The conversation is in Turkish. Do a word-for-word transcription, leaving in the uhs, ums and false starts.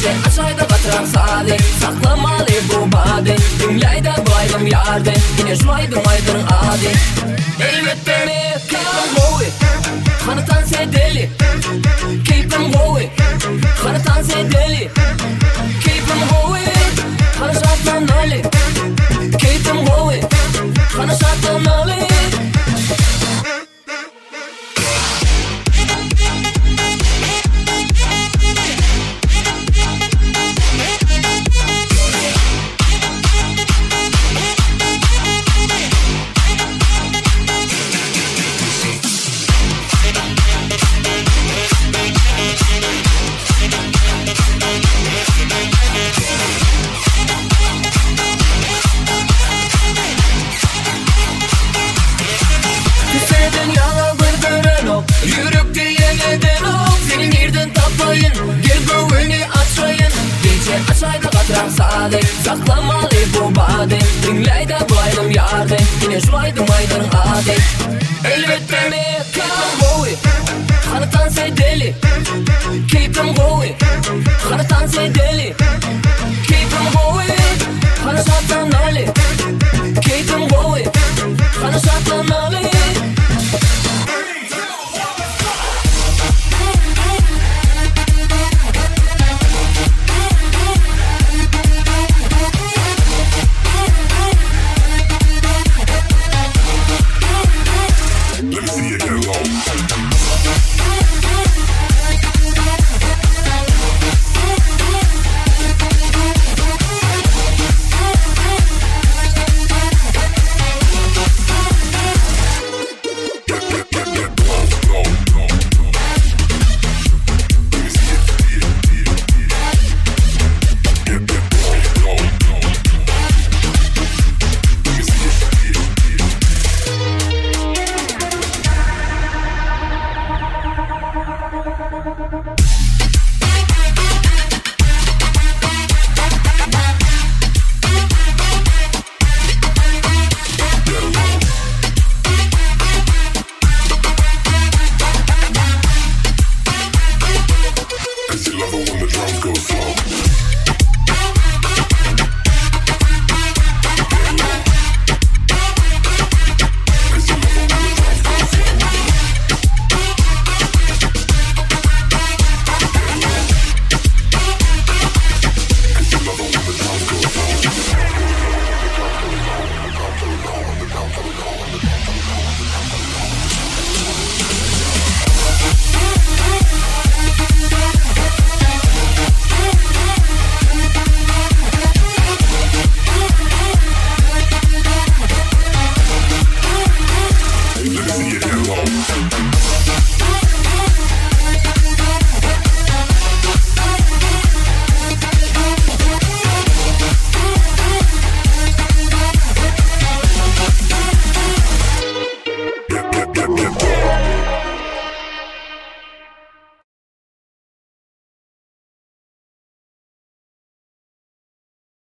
Gece aşağıda batıran saati saklamalı bu bade. Dünyayda baydım yardı yine şuaydım aydın adi. Elbette mi keyfim goy Kanıtan se deli Keyfim goy Kanıtan se deli Keyfim goy Kana şartlan ali Keyfim goy Kana şartlan ali. Yürük diye neden ol senin yerden tapayın. Gel güveni açayın. Gece aşağıda batıran saate saklamalı bu bade. Dinleyde baydım yardı yine şuaydım aydın adi. Elbette mi keyfim goy Kanıtan se deli Keyfim goy Kanıtan se deli Keyfim goy Kana şartlan ali Keyfim goy Kana şartlan ali. Let me see you get low.